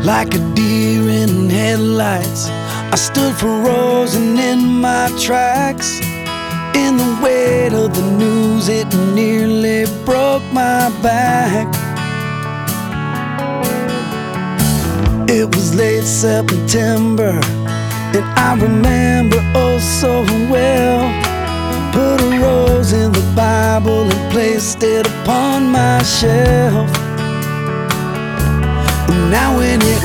Like a deer in headlights, I stood frozen in my tracks. In the weight of the news, it nearly broke my back. It was late September, and I remember oh so well. Put a rose in the Bible and placed it upon my shelf. Now when it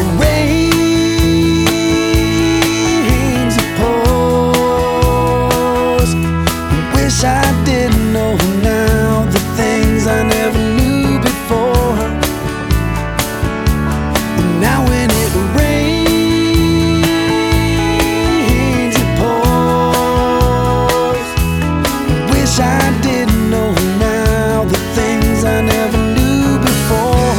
rains, it pours. Wish I didn't know now the things I never knew before. Now when it rains, it pours. Wish I didn't know now the things I never knew before.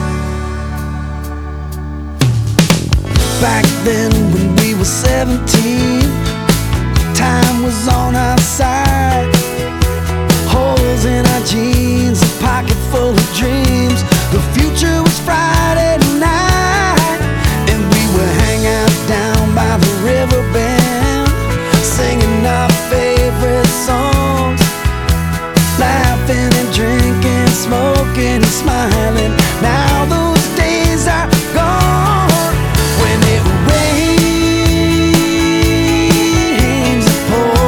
Back then when we were 17, time was on our side. Holes in our jeans, a pocket full of dreams. The future was Friday night, and we would hang out down by the river bend, singing our favorite songs, laughing and drinking, smoking and smiling. Now those days are gone. When it rains, it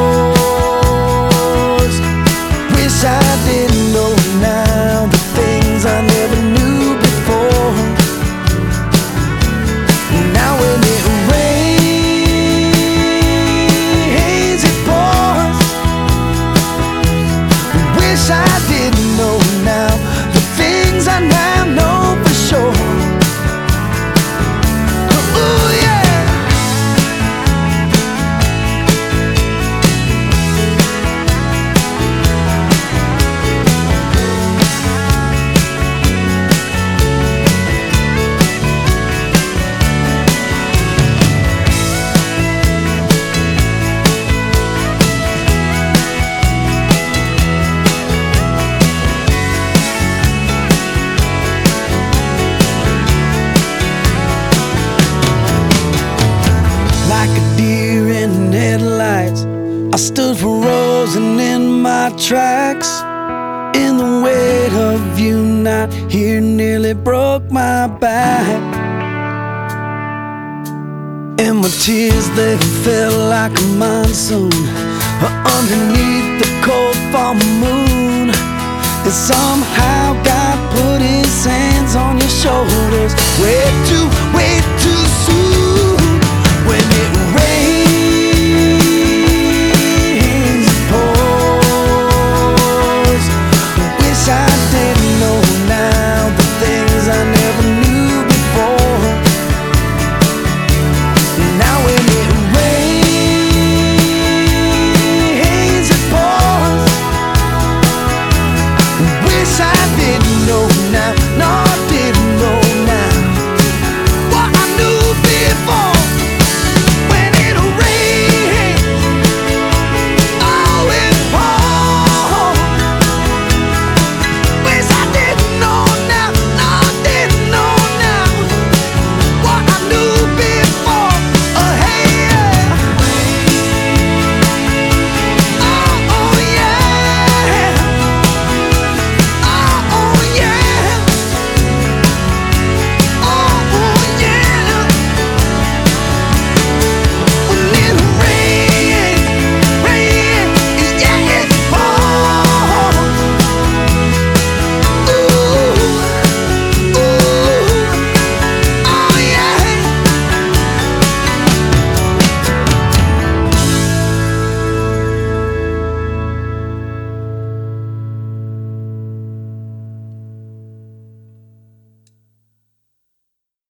pours. Wish I didn't know now the things I never knew before. Now when it rains, it pours. Wish I didn't know now the things I now know for sure. Like a deer in headlights, I stood frozen in my tracks. In the weight of you not here nearly broke my back. And my tears, they fell like a monsoon underneath the cold fall moon. And somehow God put his hands on your shoulders way too